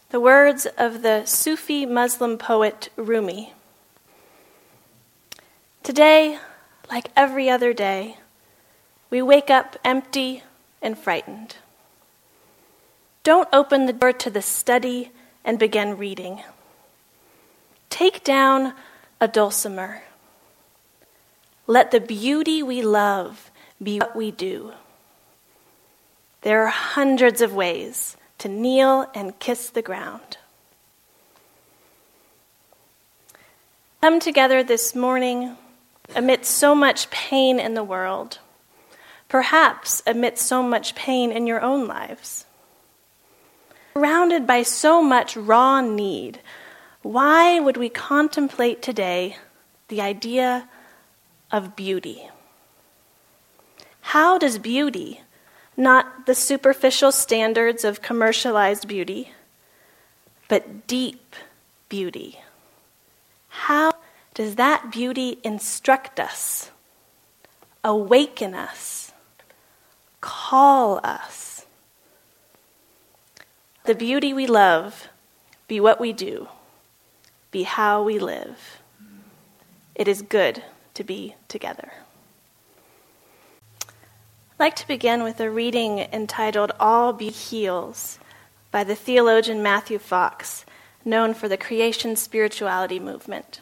the words of the Sufi Muslim poet Rumi. Today, like every other day, we wake up empty and frightened. Don't open the door to the study and begin reading. Take down a dulcimer. Let the beauty we love be what we do. There are hundreds of ways to kneel and kiss the ground. Come together this morning amidst so much pain in the world, perhaps amidst so much pain in your own lives. Surrounded by so much raw need, why would we contemplate today the idea of beauty? How does beauty, not the superficial standards of commercialized beauty, but deep beauty, how does that beauty instruct us, awaken us, call us? The beauty we love be what we do, be how we live. It is good to be together. I'd like to begin with a reading entitled All Beauty Heals by the theologian Matthew Fox, known for the creation spirituality movement.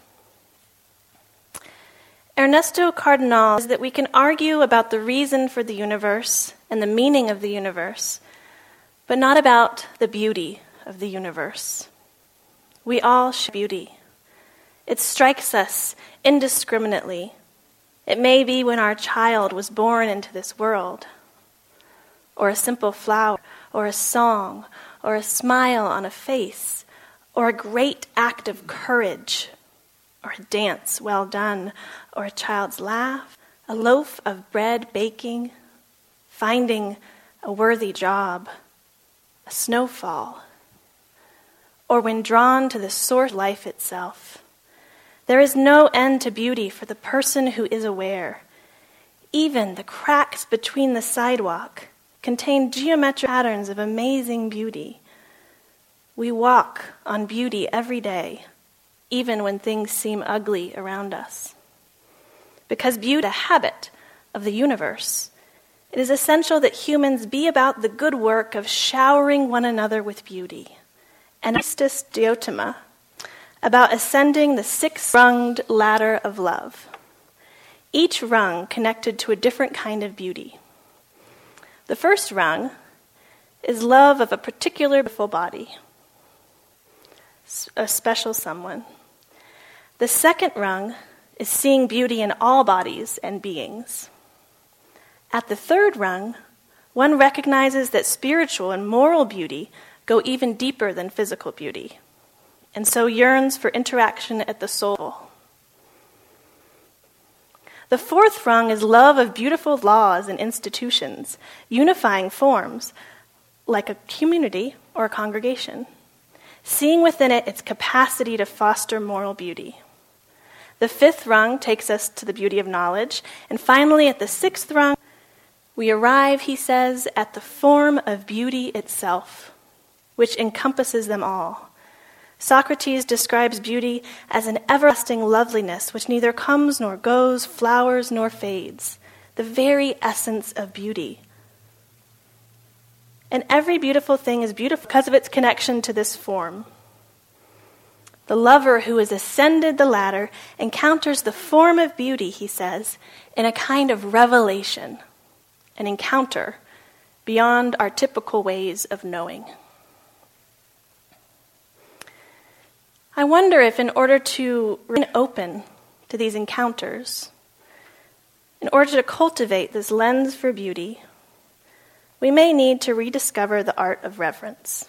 Ernesto Cardenal says that we can argue about the reason for the universe and the meaning of the universe, but not about the beauty of the universe. We all share beauty. It strikes us indiscriminately. It may be when our child was born into this world, or a simple flower, or a song, or a smile on a face, or a great act of courage, or a dance well done, or a child's laugh, a loaf of bread baking, finding a worthy job, a snowfall, or when drawn to the source of life itself. There is no end to beauty for the person who is aware. Even the cracks between the sidewalk contain geometric patterns of amazing beauty. We walk on beauty every day, even when things seem ugly around us. Because beauty is a habit of the universe, it is essential that humans be about the good work of showering one another with beauty. And Aristus Diotima, about ascending the six-runged ladder of love, each rung connected to a different kind of beauty. The first rung is love of a particular beautiful body, a special someone. The second rung is seeing beauty in all bodies and beings. At the third rung, one recognizes that spiritual and moral beauty go even deeper than physical beauty, and so yearns for interaction at the soul. The fourth rung is love of beautiful laws and institutions, unifying forms, like a community or a congregation, seeing within it its capacity to foster moral beauty. The fifth rung takes us to the beauty of knowledge, and finally at the sixth rung, we arrive, he says, at the form of beauty itself, which encompasses them all. Socrates describes beauty as an everlasting loveliness which neither comes nor goes, flowers nor fades, the very essence of beauty. And every beautiful thing is beautiful because of its connection to this form. The lover who has ascended the ladder encounters the form of beauty, he says, in a kind of revelation, an encounter beyond our typical ways of knowing. I wonder if in order to remain open to these encounters, in order to cultivate this lens for beauty, we may need to rediscover the art of reverence.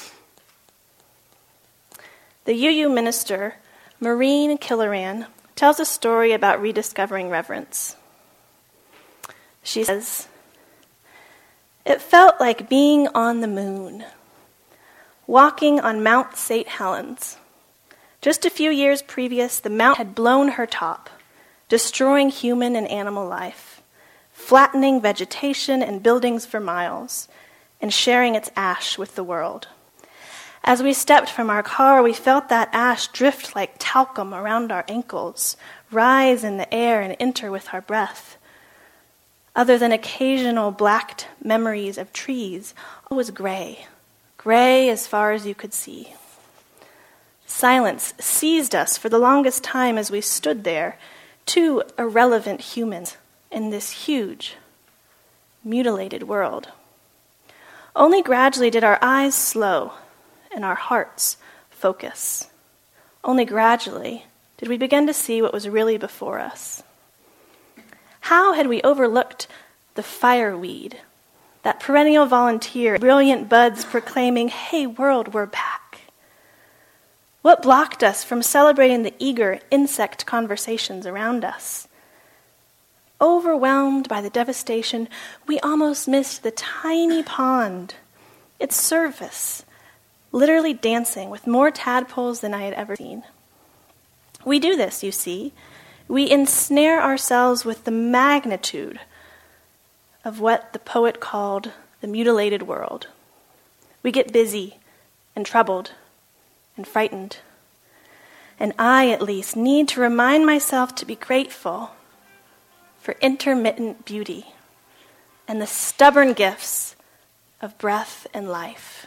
The UU minister, Maureen Killoran, tells a story about rediscovering reverence. She says, "It felt like being on the moon, walking on Mount St. Helens. Just a few years previous, the mountain had blown her top, destroying human and animal life, flattening vegetation and buildings for miles, and sharing its ash with the world. As we stepped from our car, we felt that ash drift like talcum around our ankles, rise in the air and enter with our breath. Other than occasional blacked memories of trees, all was gray as far as you could see. Silence seized us for the longest time as we stood there, two irrelevant humans in this huge, mutilated world. Only gradually did our eyes slow and our hearts focus. Only gradually did we begin to see what was really before us. How had we overlooked the fireweed, that perennial volunteer, brilliant buds proclaiming, "Hey world, we're back"? What blocked us from celebrating the eager insect conversations around us? Overwhelmed by the devastation, we almost missed the tiny pond, its surface, literally dancing with more tadpoles than I had ever seen. We do this, you see. We ensnare ourselves with the magnitude of what the poet called the mutilated world. We get busy and troubled and frightened. And I, at least, need to remind myself to be grateful for intermittent beauty and the stubborn gifts of breath and life.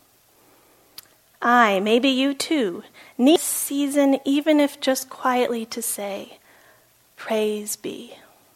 I, maybe you too, need this season, even if just quietly, to say, praise be.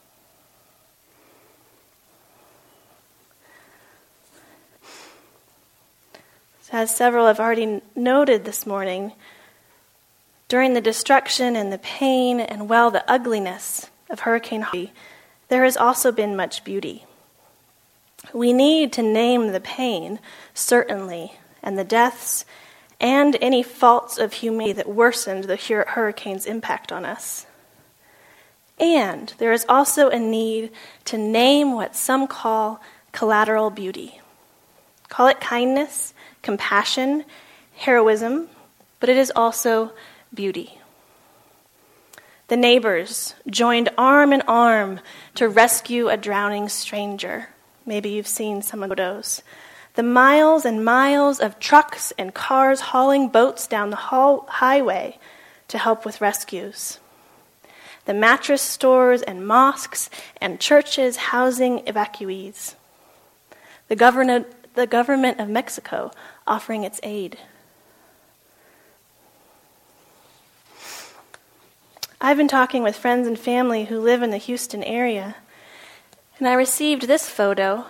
As several have already noted this morning, during the destruction and the pain and, well, the ugliness of Hurricane Harvey, there has also been much beauty. We need to name the pain, certainly, and the deaths, and any faults of humanity that worsened the hurricane's impact on us. And there is also a need to name what some call collateral beauty. Call it kindness, compassion, heroism, but it is also beauty. The neighbors joined arm in arm to rescue a drowning stranger. Maybe you've seen some of those. The miles and miles of trucks and cars hauling boats down the highway to help with rescues. The mattress stores and mosques and churches housing evacuees. The government of Mexico offering its aid. I've been talking with friends and family who live in the Houston area, and I received this photo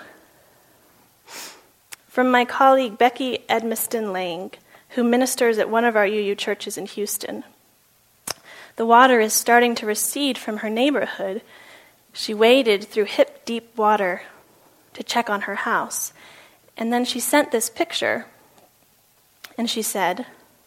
from my colleague Becky Edmiston Lang, who ministers at one of our UU churches in Houston. The water is starting to recede from her neighborhood. She waded through hip-deep water to check on her house, and then she sent this picture, and she said,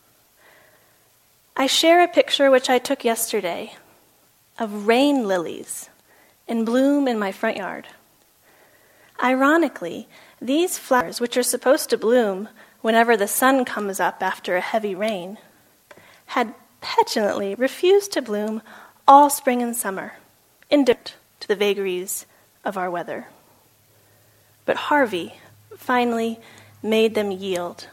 "I share a picture which I took yesterday of rain lilies in bloom in my front yard. Ironically, these flowers, which are supposed to bloom whenever the sun comes up after a heavy rain, had petulantly refused to bloom all spring and summer, indifferent to the vagaries of our weather. But Harvey finally made them yield.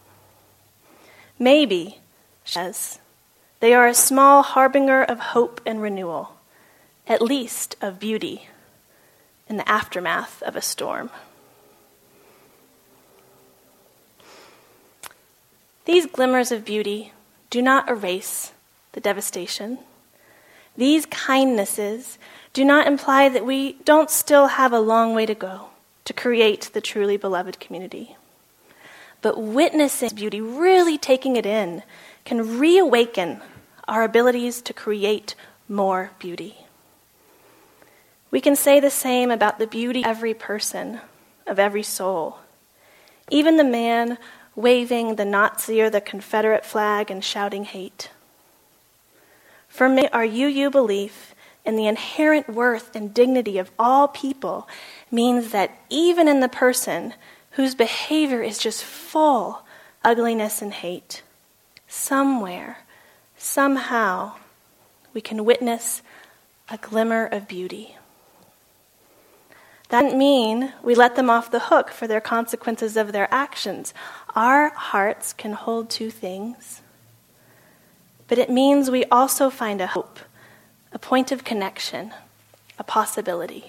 Maybe," she says, "they are a small harbinger of hope and renewal, at least of beauty, in the aftermath of a storm." These glimmers of beauty do not erase the devastation. These kindnesses do not imply that we don't still have a long way to go to create the truly beloved community. But witnessing beauty, really taking it in, can reawaken our abilities to create more beauty. We can say the same about the beauty of every person, of every soul. Even the man waving the Nazi or the Confederate flag and shouting hate. For me, our UU belief in the inherent worth and dignity of all people means that even in the person whose behavior is just full ugliness and hate, somewhere, somehow, we can witness a glimmer of beauty. That doesn't mean we let them off the hook for their consequences of their actions. Our hearts can hold two things, but it means we also find a hope, a point of connection, a possibility.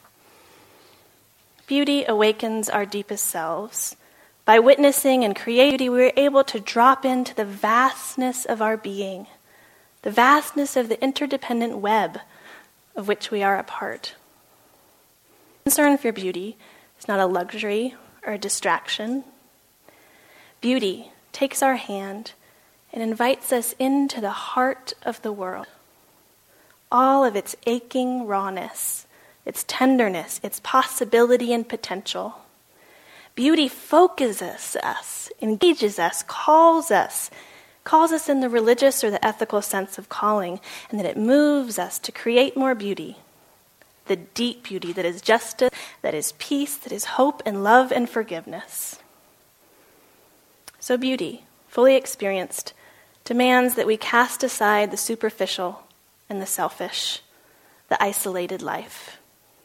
Beauty awakens our deepest selves. By witnessing and creating, we are able to drop into the vastness of our being, the vastness of the interdependent web of which we are a part. Concern for beauty is not a luxury or a distraction. Beauty takes our hand and invites us into the heart of the world. All of its aching rawness, its tenderness, its possibility and potential. Beauty focuses us, engages us, calls us in the religious or the ethical sense of calling, and that it moves us to create more beauty. The deep beauty that is justice, that is peace, that is hope and love and forgiveness. So beauty, fully experienced, demands that we cast aside the superficial and the selfish, the isolated life.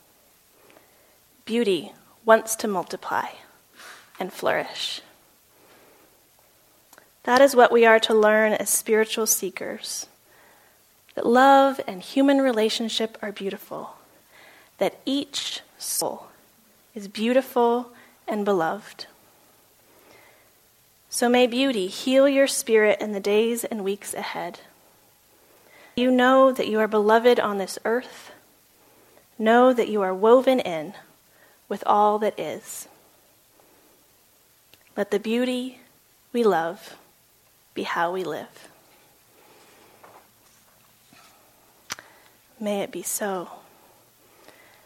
Beauty wants to multiply and flourish. That is what we are to learn as spiritual seekers. That love and human relationship are beautiful. That each soul is beautiful and beloved. So may beauty heal your spirit in the days and weeks ahead. You know that you are beloved on this earth. Know that you are woven in with all that is. Let the beauty we love be how we live. May it be so.